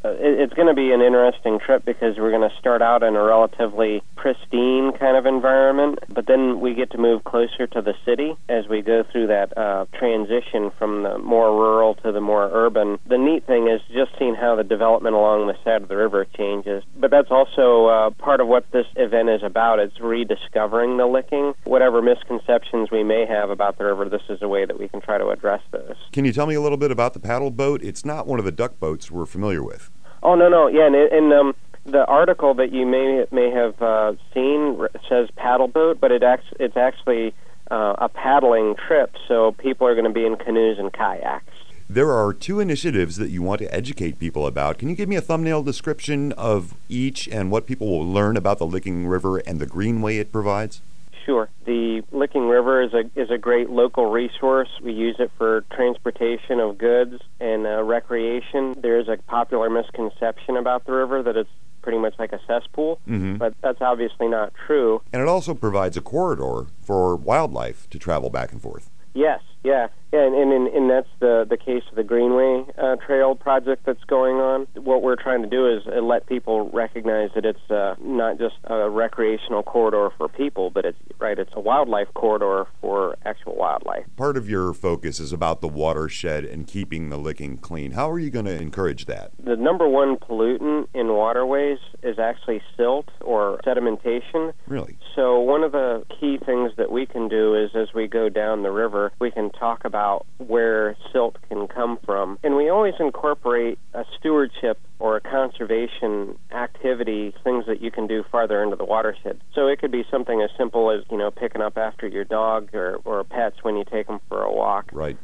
It's going to be an interesting trip because we're going to start out in a relatively pristine kind of environment, but then we get to move closer to the city as we go through that transition from the more rural to the more urban. The neat thing is just seeing how the development along the side of the river changes. But that's also part of what this event is about. It's rediscovering the Licking. Whatever misconceptions we may have about the river, this is a way that we can try to address those. Can you tell me a little bit about the paddle boat? It's not one of the duck boats we're familiar with. Oh, no. Yeah, and the article that you may have seen says paddle boat, but it's actually a paddling trip, so people are going to be in canoes and kayaks. There are 2 initiatives that you want to educate people about. Can you give me a thumbnail description of each and what people will learn about the Licking River and the greenway it provides? Sure. The Licking River is a great local resource. We use it for transportation of goods and recreation. There's a popular misconception about the river that it's pretty much like a cesspool, but that's obviously not true. And it also provides a corridor for wildlife to travel back and forth. Yes, yeah, and that's the case of the Greenway Trail project that's going on. What we're trying to do is let people recognize that it's not just a recreational corridor for people, but it's a wildlife corridor for actual wildlife. Part of your focus is about the watershed and keeping the Licking clean. How are you going to encourage that? The number one pollutant in waterways is actually silt or sedimentation. Really? So one of the key things that we can do is as we go down the river, we can talk about where silt can come from. And we always incorporate a stewardship or a conservation activity, things that you can do farther into the watershed. So it could be something as simple as, picking up after your dog or pets when you take them for a walk. Right.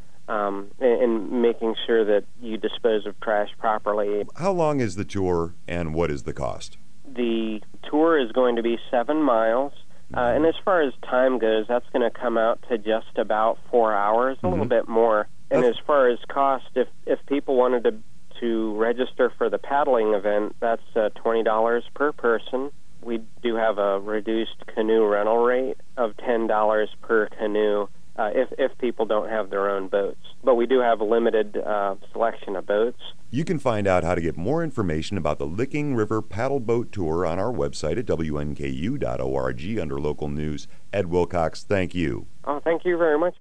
And making sure that you dispose of trash properly. How long is the tour and what is the cost? The tour is going to be 7 miles. And as far as time goes, that's going to come out to just about 4 hours, a little bit more. And as far as cost, if people wanted to register for the paddling event, that's $20 per person. We do have a reduced canoe rental rate of $10 per canoe if people don't have their own boats. But we do have a limited selection of boats. You can find out how to get more information about the Licking River Paddle Boat Tour on our website at WNKU.org under local news. Ed Wilcox, thank you. Oh, thank you very much.